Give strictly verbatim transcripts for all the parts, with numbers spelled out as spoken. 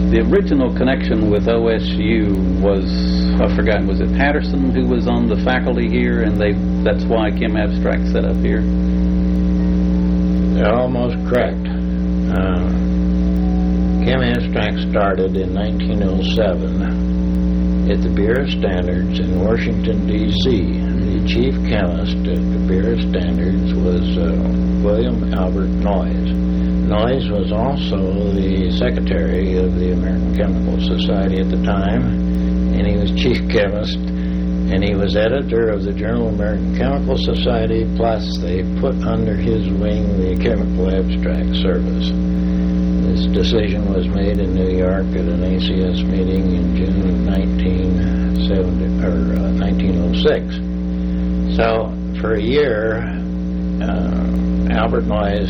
the original connection with O S U was, I've forgotten, was it Patterson who was on the faculty here, and they that's why Chem Abstract set up here? They're almost correct. Uh, Chem Abstract started in nineteen oh seven at the Bureau of Standards in Washington, D C The chief chemist at the Bureau of Standards was uh, William Albert Noyes. Noyes was also the secretary of the American Chemical Society at the time, and he was chief chemist, and he was editor of the Journal of American Chemical Society, plus they put under his wing the Chemical Abstract Service. This decision was made in New York at an A C S meeting in June of nineteen seventy, or, uh, nineteen oh six. So, for a year, uh, Albert Noyes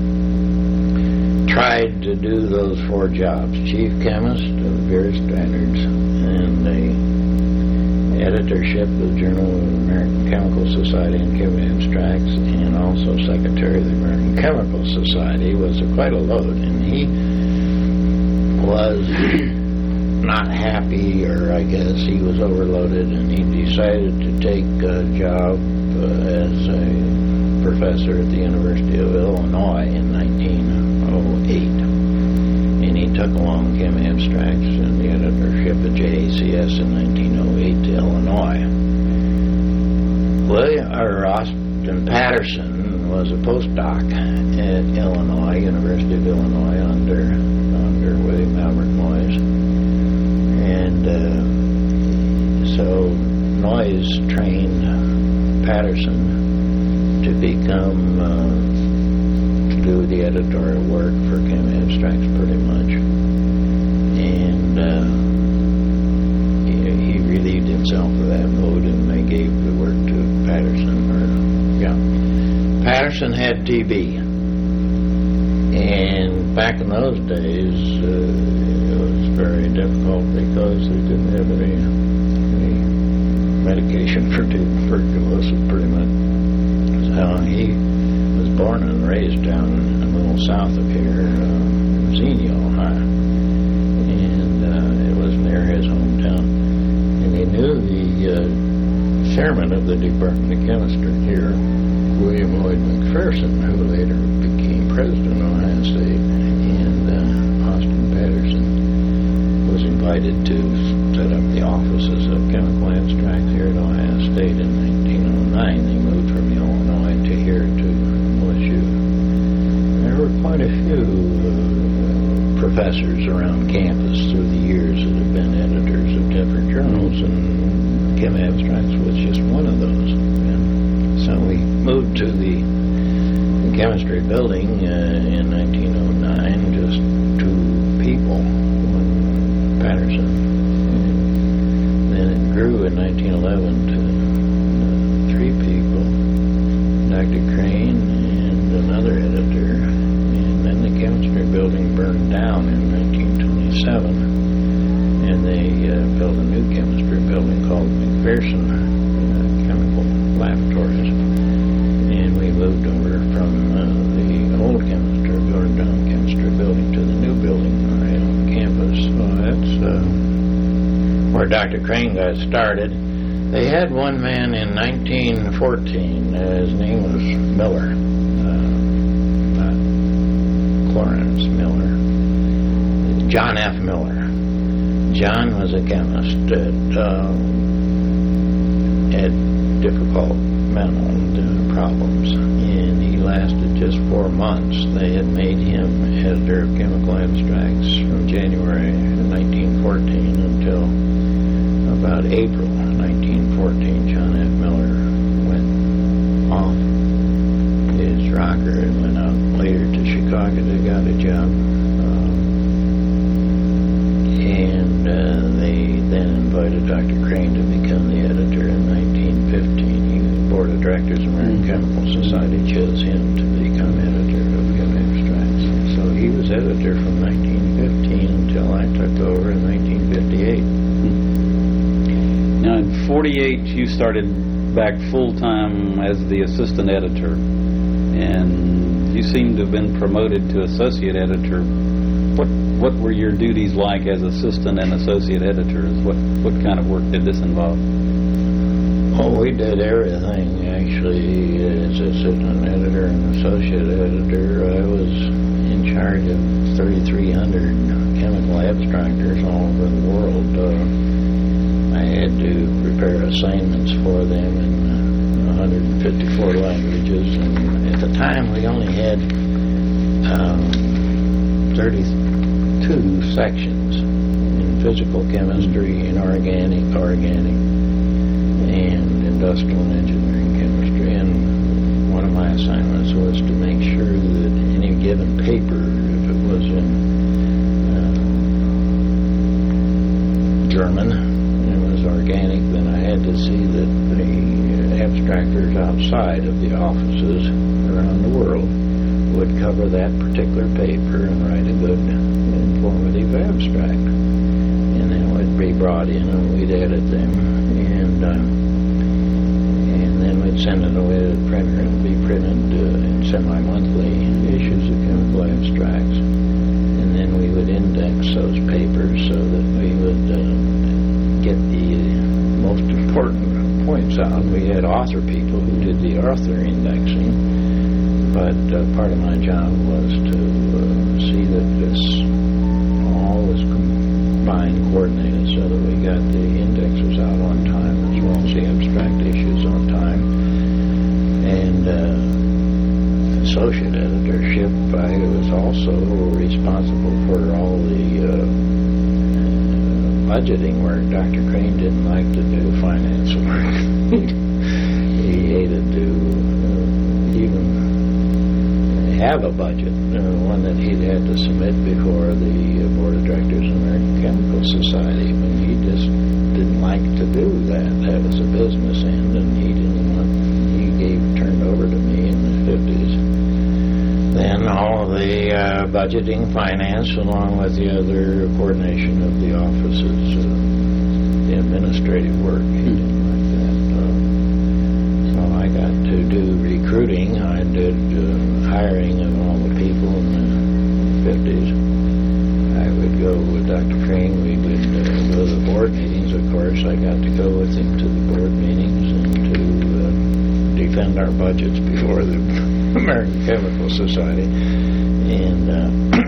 tried to do those four jobs: chief chemist of the Bureau of Standards, and the editorship of the Journal of the American Chemical Society and Chem Abstracts, and also secretary of the American Chemical Society. Was quite a load, and he was not happy, or I guess he was overloaded, and he decided to take a job uh, as a professor at the University of Illinois in nineteen oh eight. And he took along Chem Abstracts and the editorship of J A C S in nineteen oh eight to Illinois. William, or Austin Patterson was a postdoc at Illinois, University of Illinois, under, under William Albert Noyes. And uh, so Noyes trained Patterson to become, uh, to do the editorial work for Chem Abstracts pretty much. And uh, he, he relieved himself of that load, and they gave the work to Patterson. Or, yeah. Patterson had T B. And back in those days, uh, very difficult because they didn't have any, any medication for tuberculosis, pretty much. So he was born and raised down a little south of here, uh, Xenia, Ohio, and uh, it was near his hometown. And he knew the uh, chairman of the Department of Chemistry here, William Lloyd McPherson, who later became president of Ohio State, and uh, Austin Patterson was invited to set up the offices of Chemical Abstracts here at Ohio State in nineteen oh nine. They moved from Illinois to here to O S U. There were quite a few uh, professors around campus through the years that have been editors of different journals, and Chem Abstracts was just one of those. And so we moved to the, the chemistry building uh, in nineteen oh nine, just two people. Patterson. And then it grew in nineteen eleven to uh, three people, Doctor Crane and another editor. And then the chemistry building burned down in nineteen twenty-seven, and they uh, built a new chemistry building called McPherson uh, Chemical Laboratories. And we moved over from uh, the old chemistry, burned down chemistry building to the new building right on campus. So that's uh, where Doctor Crane got started. They had one man in nineteen fourteen. Uh, his name was Miller, uh, not Clarence Miller. John F. Miller. John was a chemist that uh, had difficult mental uh, problems, and he lasted just four months. They had made him editor of Chemical Abstracts from January nineteen fourteen until about April nineteen fourteen. John F. Miller went off his rocker and went out later to Chicago to got a job. Um, and uh, they then invited Doctor Crane to become the editor in nineteen fifteen. He was the board of directors of the American Chemical Society chose him to become editor of Chem Abstracts. So he was editor from nineteen fifteen until I took over in nineteen fifty-eight. Now in forty-eight you started back full-time as the assistant editor. and you seem to have been promoted to associate editor. What what were your duties like as assistant and associate editors? What what kind of work did this involve? Oh, we did everything, actually. As assistant editor and associate editor, I was in charge of thirty-three hundred chemical abstractors all over the world. Uh, I had to prepare assignments for them in uh, one hundred fifty-four languages, and at the time we only had um, thirty-two sections in physical chemistry, in organic, organic, and industrial and engineering chemistry. And one of my assignments was to make sure that any given paper, if it was in uh, German and it was organic, then I had to see that the abstractors outside of the offices around the world would cover that particular paper and write a good, informative abstract. And then it would be brought in and we'd edit them, and uh, and then we'd send it away to the printer and be printed uh, in semi-monthly issues of chemical abstracts. And then we would index those papers so that we would uh, get the most important points out. We had author people who did the author indexing. But uh, part of my job was to uh, see that this all was combined, coordinated, so that we got the indexes out on time as well as the abstract issues on time. And uh, associate editorship, I was also responsible for all the uh, budgeting work. Doctor Crane didn't like to do finance work. He hated to uh, even have a budget, uh, one that he'd had to submit before the uh, Board of Directors of the American Chemical Society, but he just didn't like to do that. That was a business end, and he didn't want, he gave, turned over to me in the fifties. Then all of the uh, budgeting, finance, along with the other coordination of the offices, uh, the administrative work, he didn't like that. Uh, so I got to do recruiting. I did uh, hiring of all the people in the fifties. I would go with Doctor Crane. We would uh, go to the board meetings, of course. I got to go with him to the board meetings and to uh, defend our budgets before the American Chemical Society. And uh,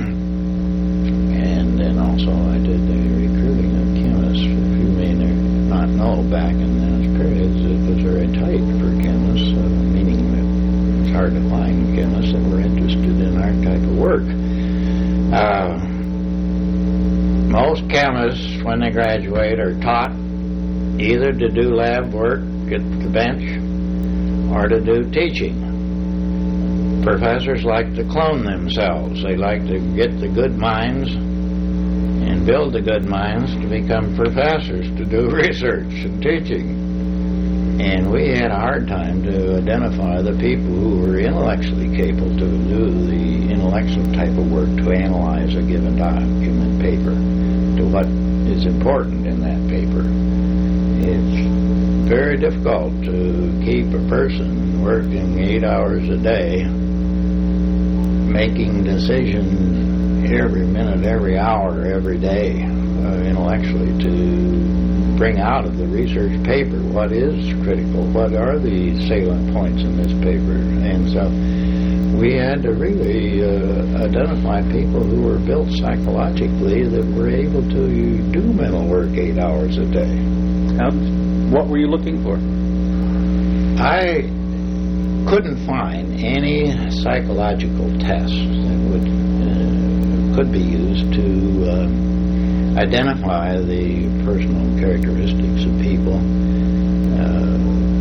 and then also I did the recruiting of chemists. If you may not know, back in those periods, it was very tight for chemists, uh, meaning that it's hard to find chemists that were interested in our type of work. Uh, most chemists, when they graduate, are taught either to do lab work at the bench or to do teaching. Professors like to clone themselves. They like to get the good minds and build the good minds to become professors, to do research and teaching. And we had a hard time to identify the people who were intellectually capable to do the intellectual type of work, to analyze a given document paper, to what is important in that paper. It's very difficult to keep a person working eight hours a day, making decisions every minute, every hour, every day, uh, intellectually, to bring out of the research paper what is critical, what are the salient points in this paper. And so we had to really uh, identify people who were built psychologically that were able to do mental work eight hours a day. How, what were you looking for? I couldn't find any psychological tests that would uh, could be used to uh, identify the personal characteristics of people uh,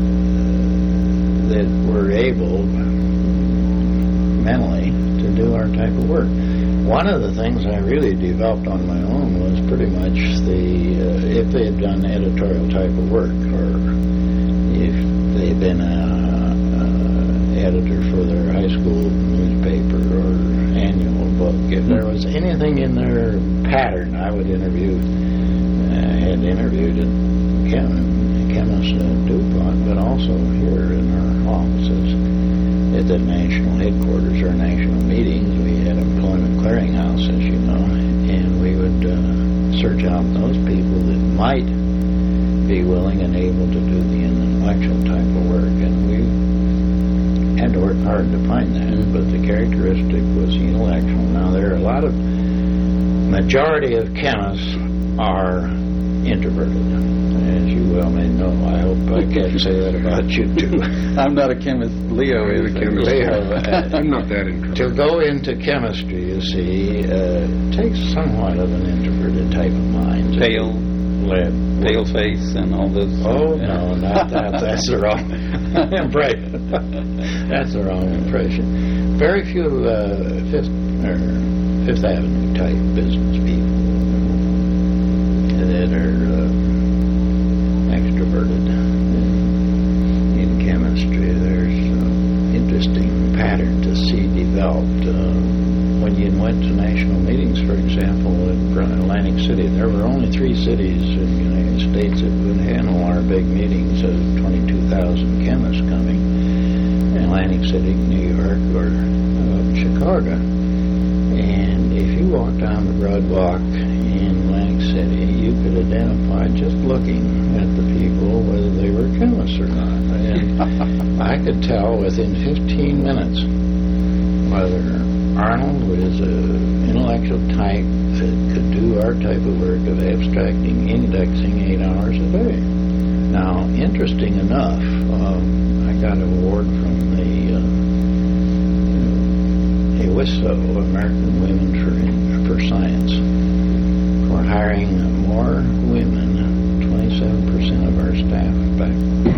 that were able mentally to do our type of work. One of the things I really developed on my own was pretty much the uh, if they had done editorial type of work, or if they'd been a editor for their high school newspaper or annual book. If there was anything in their pattern, I would interview. I had interviewed at chem, chemists at DuPont, but also here in our offices. at the national headquarters or national meetings, we had employment clearinghouse, as you know, and we would uh, search out those people that might be willing and able to do the intellectual type of work, and we had to work hard to find that. Mm-hmm. But the characteristic was the intellectual. Now, there are a lot of majority of chemists are introverted, as you well may know. I hope I can't say that about you too. I'm not a chemist. Leo is a chemist. Leo, uh, I'm not that introverted. To go into chemistry, you see, uh, takes somewhat of an introverted type of mind. Pale, Lab. pale face, and all this. Oh no, not that. That's the wrong impression. That's the wrong impression. Very few uh, Fifth or Fifth Avenue type business people that are uh, extroverted in, in chemistry. There's an interesting pattern to see developed. Uh, when you went to national meetings, for example, in Atlantic City, there were only three cities in the United States that would handle our big meetings of twenty-two thousand chemists coming. Atlantic City, New York, or uh, Chicago. And if you walked down the Broad Walk in Atlantic City, you could identify just looking at the people whether they were chemists or not. And I could tell within fifteen minutes whether Arnold was an intellectual type that could do our type of work of abstracting, indexing eight hours a day. Now, interesting enough, um, I got an award from the uh, A W I S O, American Women for, for Science, for hiring more women. twenty-seven percent of our staff back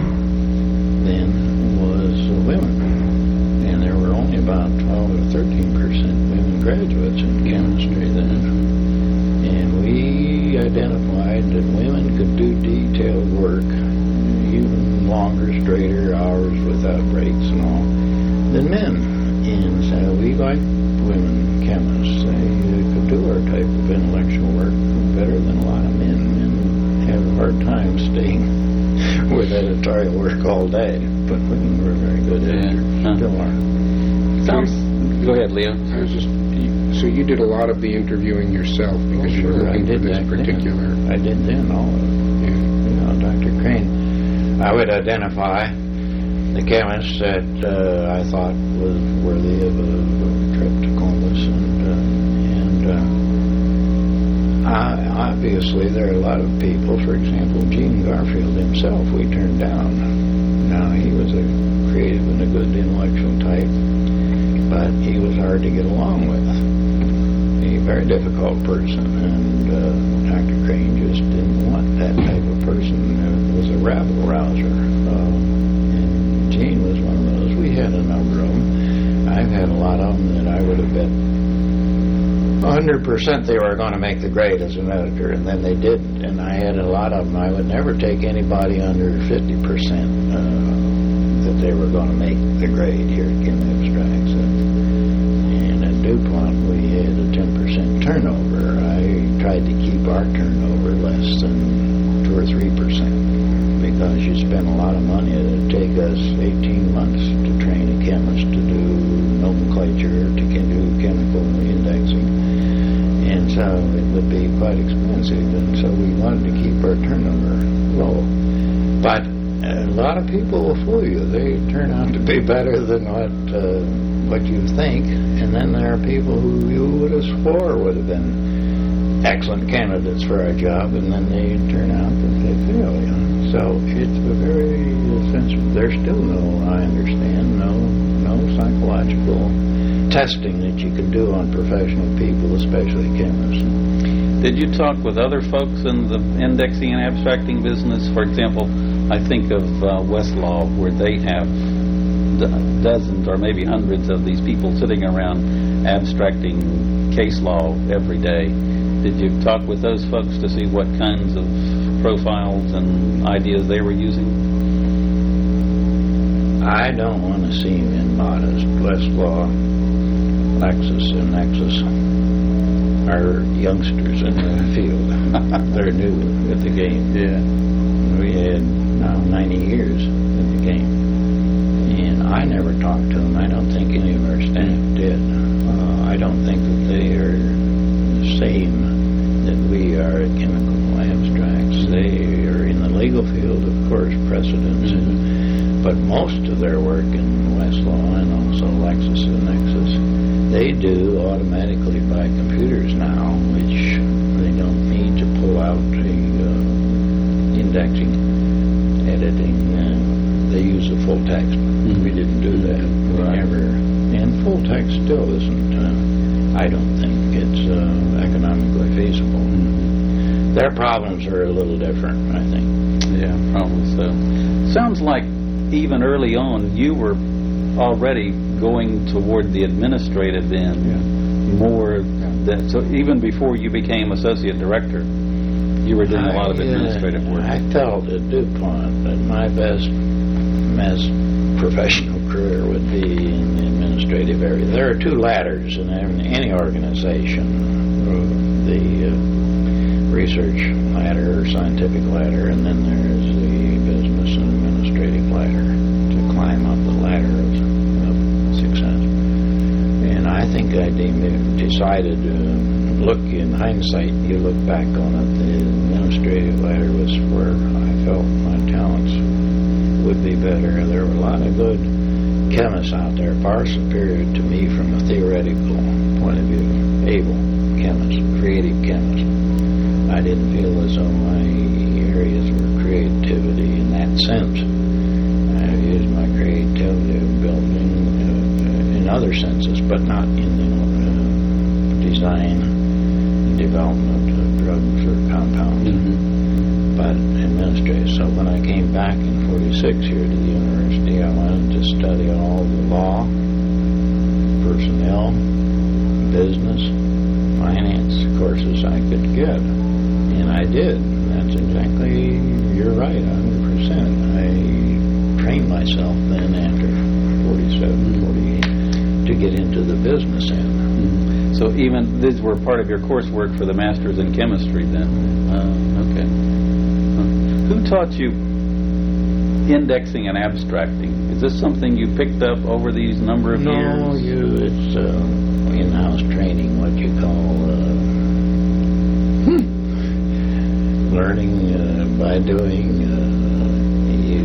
then was women. And there were only about twelve or thirteen percent women graduates in chemistry then. And we identified that women could do detailed work, even longer, straighter hours without breaks and all, than men. And so we liked women chemists. They could do our type of intellectual work better than a lot of men. Men have a hard time staying with editorial work all day, but women were very good at it. Huh. Still are. Sounds, go ahead, Leo. I was just, so you did a lot of the interviewing yourself because you were Sure, I looking for did this that particular. then. I did then all of it. Yeah. You know, Doctor Crane. I would identify the chemist that uh, I thought was worthy of a, a trip to Columbus, and uh, and uh, I, obviously there are a lot of people. For example, Gene Garfield himself, we turned down. Now he was a creative and a good intellectual type, but he was hard to get along with. A very difficult person, and uh, Doctor Crane just didn't want that type of person. It was a rabble rouser. Uh, and Gene was one of those. We had a number of them. I've had a lot of them that I would have bet one hundred percent they were going to make the grade as an editor, and then they didn't. And I had a lot of them. I would never take anybody under fifty percent uh, that they were going to make the grade here at Chem Abstracts. And at DuPont, we had a ten percent turnover. I tried to keep our turnover less than two or three percent because you spend a lot of money. It would take us eighteen months to train a chemist to do nomenclature, to do chemical indexing. And so it would be quite expensive, and so we wanted to keep our turnover low. But a lot of people will fool you. They turn out to be better than what uh, what you think, and then there are people who you would have swore would have been excellent candidates for our job, and then they turn out that they fail. You know? So it's a very sensitive. There's still no, I understand, no no psychological testing that you can do on professional people, especially chemists. Did you talk with other folks in the indexing and abstracting business? For example, I think of uh, Westlaw, where they have do- dozens or maybe hundreds of these people sitting around abstracting case law every day. Did you talk with those folks to see what kinds of profiles and ideas they were using? I don't want to seem immodest. Westlaw, Lexus, and Nexus are youngsters in the field. They're new at the game. Yeah. We had now ninety years in the game. And I never talked to them. I don't think any of our staff did. Uh, I don't think that they are the same that we are at Chemical Abstracts. They are in the legal field, of course, precedents, mm-hmm. but most of their work in Westlaw and also LexisNexis, they do automatically by computers now, which they don't need to pull out the uh, indexing, editing. Uh, they use the full text. Mm-hmm. We didn't do that. We right. never. And full text still isn't. Uh, I don't think it's uh, economically feasible. Mm-hmm. Their problems are a little different, I think. Yeah, probably so. Sounds like even early on you were already going toward the administrative end yeah. more yeah. than, so even before you became associate director, you were doing I, a lot of administrative uh, work. I felt at DuPont that my best best professional career would be in the administrative area. There are two ladders in any organization. The uh, research ladder or scientific ladder, and then there's the business and administrative ladder to climb up the ladder of, of success. And I think I de- decided to look in hindsight, you look back on it, the administrative ladder was where I felt my talents would be better. There were a lot of good chemists out there, far superior to me from a theoretical point of view, able chemists, creative chemists. I didn't feel as though my areas were creativity in that sense. I used my creativity of building uh, in other senses, but not in the uh, design and development of drugs or compounds. Mm-hmm. But administrative. So when I came back in forty-six here to the university, I wanted to study all the law, personnel, business, finance courses I could get. And I did. That's exactly, you're right, one hundred percent. I trained myself then after forty-seven, forty-eight to get into the business end. Mm-hmm. So even these were part of your coursework for the Masters in Chemistry then? Uh, okay. Who taught you indexing and abstracting? Is this something you picked up over these number of no, years? No, you, it's uh, in-house training, what you call uh, hmm. learning uh, by doing. Uh, you,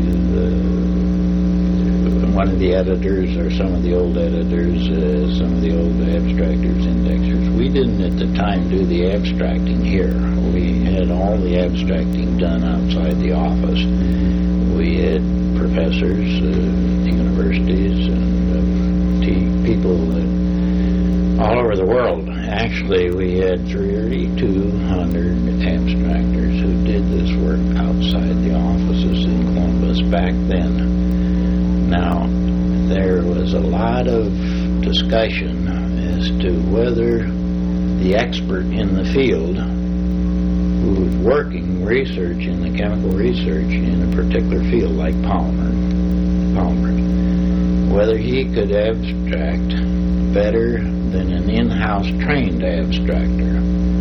uh, one of the editors, or some of the old editors, uh, some of the old abstractors, indexers, we didn't at the time do the abstracting here. We had all the abstracting done outside the office. We had professors uh, at the universities and uh, t- people uh, all over the world. Actually, we had thirty-two hundred abstractors who did this work outside the offices in Columbus back then. Now, there was a lot of discussion as to whether the expert in the field who was working research in the chemical research in a particular field like polymer, polymers, whether he could abstract better than an in-house trained abstractor.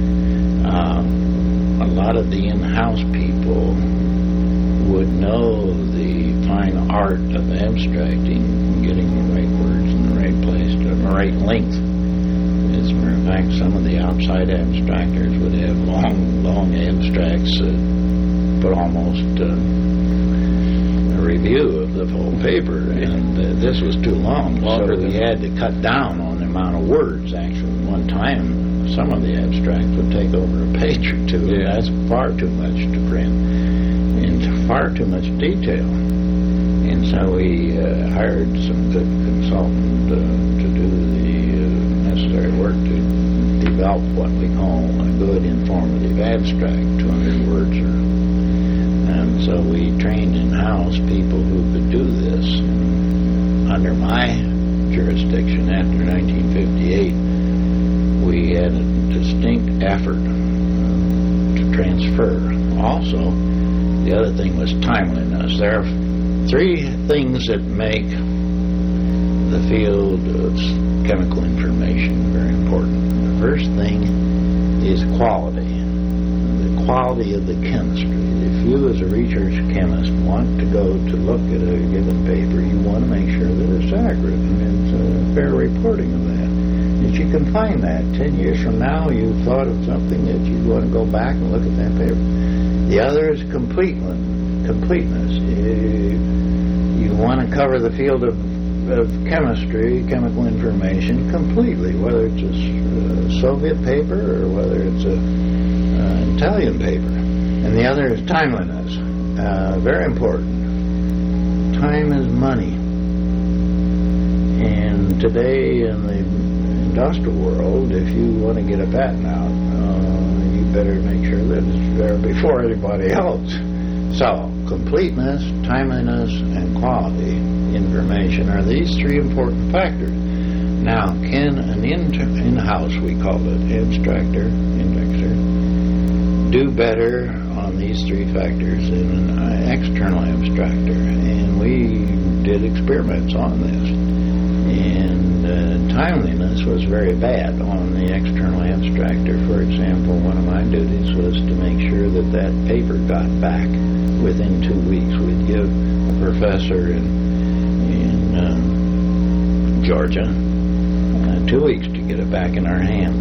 Um, a lot of the in-house people would know the fine art of abstracting, getting the right words in the right place, to the right length. As a matter of fact, some of the outside abstractors would have long, long abstracts that put almost uh, a review of the whole paper, and uh, this was too long, so we had to cut down on the amount of words. Actually, one time, some of the abstracts would take over a page or two, yeah. and that's far too much to print, and far too much detail. And so we uh, hired some good consultant uh, to do the necessary work to develop what we call a good informative abstract, two hundred words or, and so we trained in-house people who could do this. And under my jurisdiction after nineteen fifty-eight, we had a distinct effort uh, to transfer. Also, the other thing was timeliness. There are three things that make the field of chemical information very important. The first thing is quality. The quality of the chemistry. If you as a research chemist want to go to look at a given paper, you want to make sure that it's accurate and it's a fair reporting of that. If you can find that ten years from now, you've thought of something that you want to go back and look at that paper. The other is completeness. completeness. You, you want to cover the field of, of chemistry, chemical information completely, whether it's a uh, Soviet paper or whether it's a uh, Italian paper. And the other is timeliness. Uh, very important. Time is money. And today in the industrial world, if you want to get a patent out, uh, you better make sure that it's there before anybody else. So, completeness, timeliness, and quality information are these three important factors. Now, can an inter- in-house, we call it, abstractor, indexer, do better on these three factors than an uh, external abstractor? And we did experiments on this. And uh, timeliness was very bad on the external abstractor. For example, one of my duties was to make sure that that paper got back within two weeks. We'd give a professor in, in um, Georgia uh, two weeks to get it back in our hands.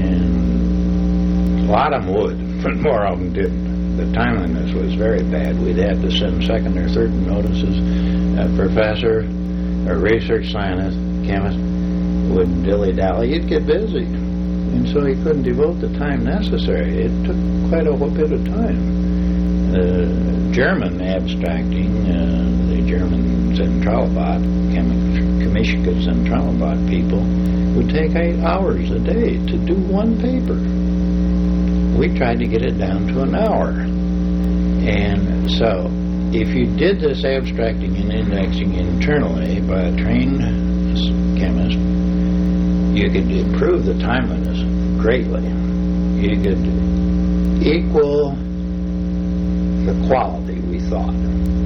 And a lot of them would, but more of them didn't. The timeliness was very bad. We'd have to send second or third notices. A professor, a research scientist, chemist, would dilly-dally. He'd get busy. And so he couldn't devote the time necessary. It took quite a bit of time. Uh, German abstracting, uh, the German Zentralbad, Chemischke Zentralbad people, would take eight hours a day to do one paper. We tried to get it down to an hour. And so, if you did this abstracting and indexing internally by a trained chemist, you could improve the timeliness greatly. You could equal the quality, we thought.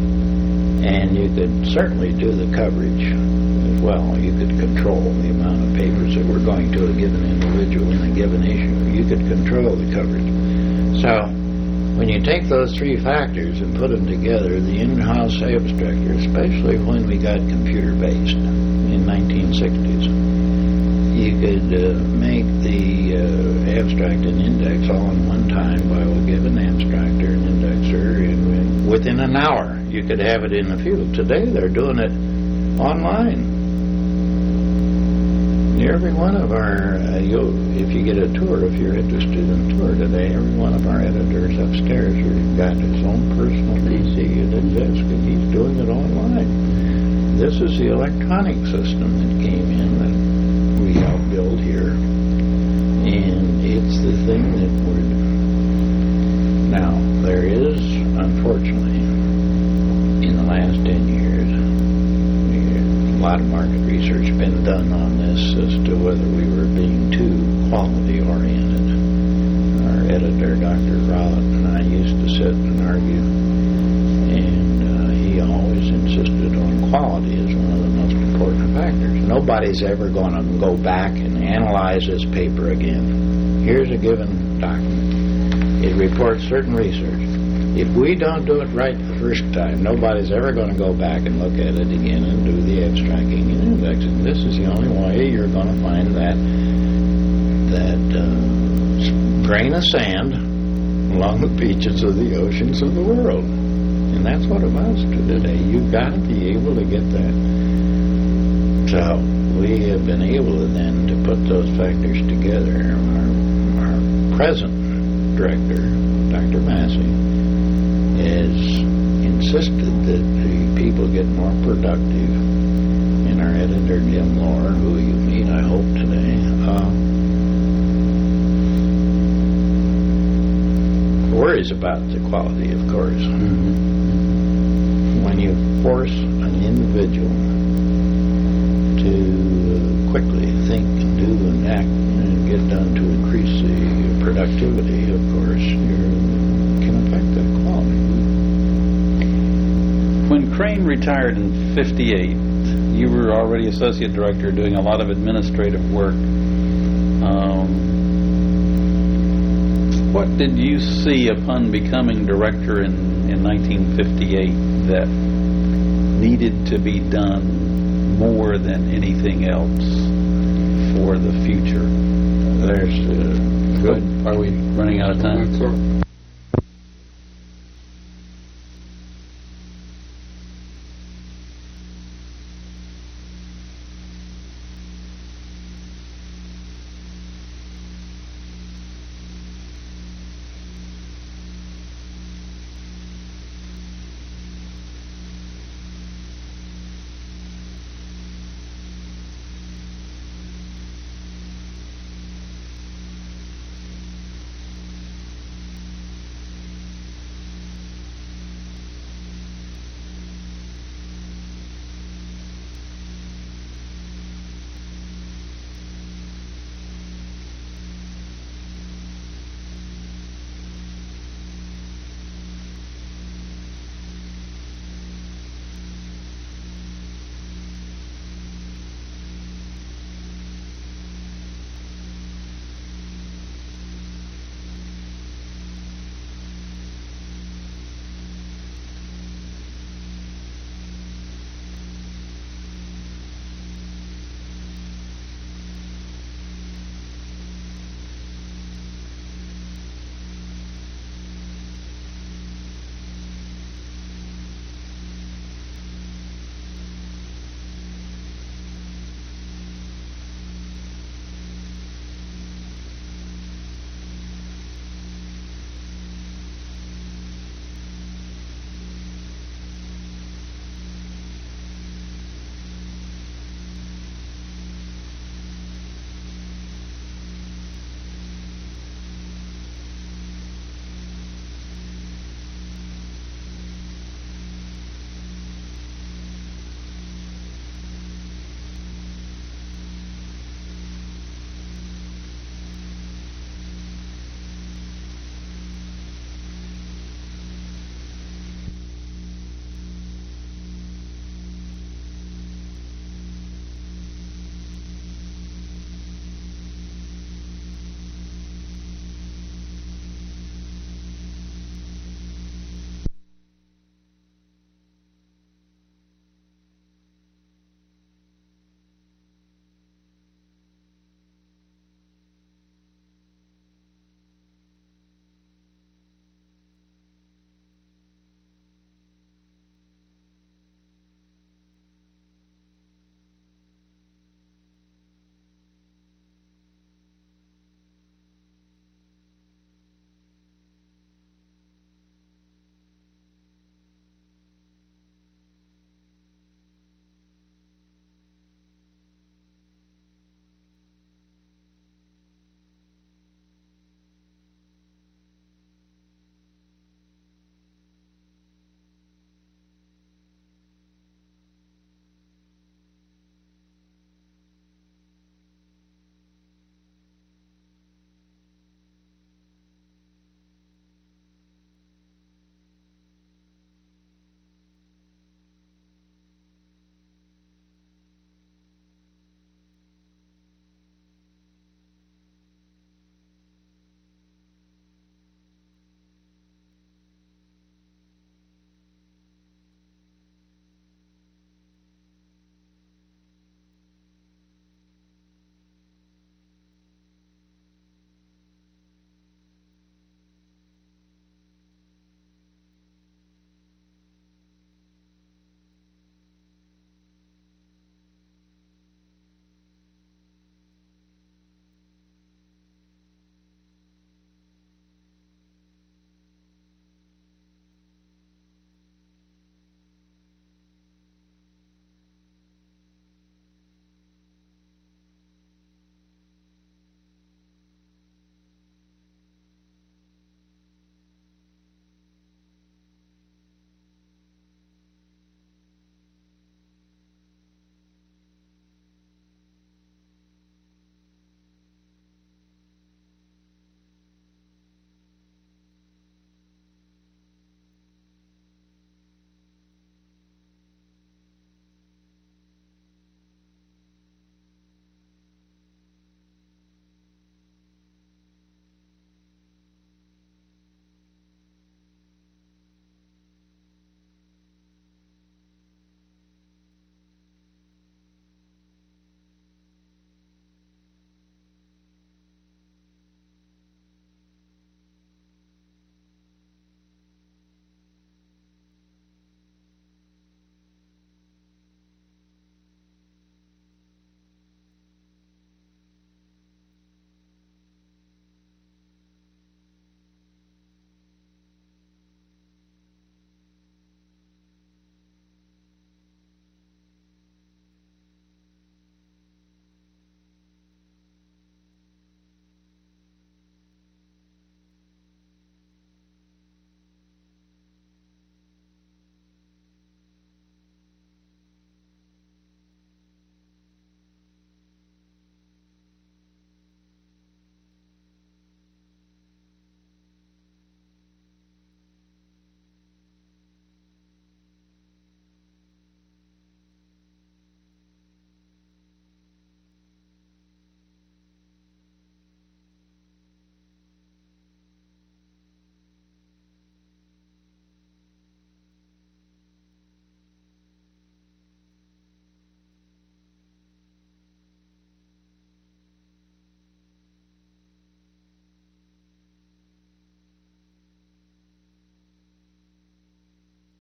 And you could certainly do the coverage as well. You could control the amount of papers that were going to a given individual in a given issue. You could control the coverage. So, when you take those three factors and put them together, the in-house abstractor, especially when we got computer-based in nineteen sixties, you could uh, make the uh, abstract and index all in one time by a given abstractor and indexer. And within an hour, you could have it in the field. Today, they're doing it online. Every one of our, uh, you'll, if you get a tour, if you're interested in a tour today, every one of our editors upstairs has got his own personal P C at his desk, and he's doing it online. This is the electronic system that came in that we helped build here, and it's the thing that would. Now, there is, unfortunately, in the last ten years, a lot of market research been done on this as to whether we were being too quality oriented. Our editor, Doctor Rowlett, and I used to sit and argue, and uh, he always insisted on quality as one of the most important factors. Nobody's ever going to go back and analyze this paper again. Here's a given document. It reports certain research. If we don't do it right the first time, nobody's ever going to go back and look at it again and do the abstracting and indexing. This is the only way you're going to find that that uh, grain of sand along the beaches of the oceans of the world. And that's what it amounts to today. You've got to be able to get that. So we have been able to then to put those factors together. Our, our present director, Doctor Massey, has insisted that the people get more productive. And our editor, Jim Lohr, who you meet, I hope, today, uh, worries about the quality, of course. Mm-hmm. When you force an individual to quickly think and do and act and get done to increase the productivity, of course, you can affect that quality. When Crane retired in fifty-eight, you were already associate director doing a lot of administrative work. Um, what What did you see upon becoming director in, in nineteen fifty-eight that needed to be done more than anything else for the future? There's uh, Good. Are we Running out of time? That's all.